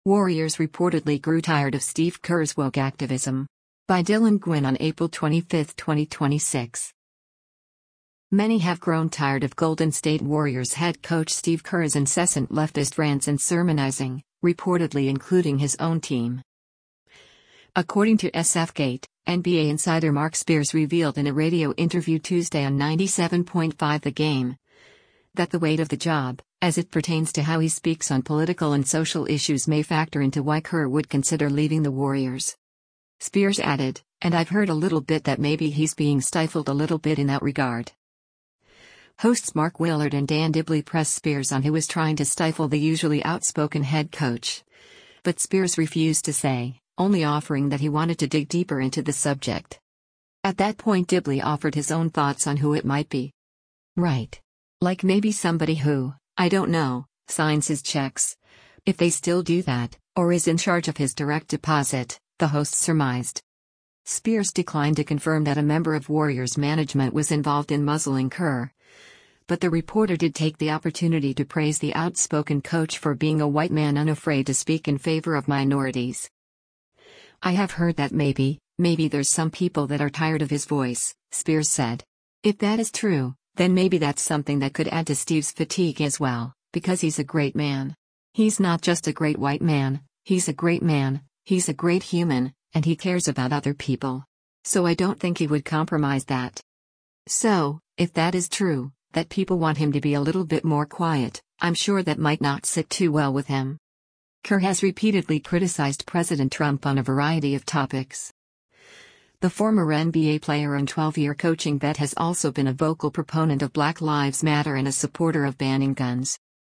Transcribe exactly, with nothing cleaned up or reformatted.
Warriors reportedly grew tired of Steve Kerr's woke activism. By Dylan Gwynn on April twenty-fifth, twenty twenty-six. Many have grown tired of Golden State Warriors head coach Steve Kerr's incessant leftist rants and sermonizing, reportedly including his own team. According to S F Gate, N B A insider Mark Spears revealed in a radio interview Tuesday on ninety-seven point five The Game that the weight of the job, as it pertains to how he speaks on political and social issues, may factor into why Kerr would consider leaving the Warriors. Spears added, "And I've heard a little bit that maybe he's being stifled a little bit in that regard." Hosts Mark Willard and Dan Dibley pressed Spears on who was trying to stifle the usually outspoken head coach. But Spears refused to say, only offering that he wanted to dig deeper into the subject. At that point, Dibley offered his own thoughts on who it might be. Right. Like maybe somebody who, I don't know, signs his checks. If they still do that, or is in charge of his direct deposit, the host surmised. Spears declined to confirm that a member of Warriors management was involved in muzzling Kerr. But the reporter did take the opportunity to praise the outspoken coach for being a white man unafraid to speak in favor of minorities. "I have heard that maybe, maybe there's some people that are tired of his voice," Spears said. "If that is true, then maybe that's something that could add to Steve's fatigue as well, because he's a great man. He's not just a great white man, he's a great man, he's a great human, and he cares about other people. So I don't think he would compromise that. So, if that is true, that people want him to be a little bit more quiet, I'm sure that might not sit too well with him." Kerr has repeatedly criticized President Trump on a variety of topics. The former N B A player and twelve-year coaching vet has also been a vocal proponent of Black Lives Matter and a supporter of banning guns.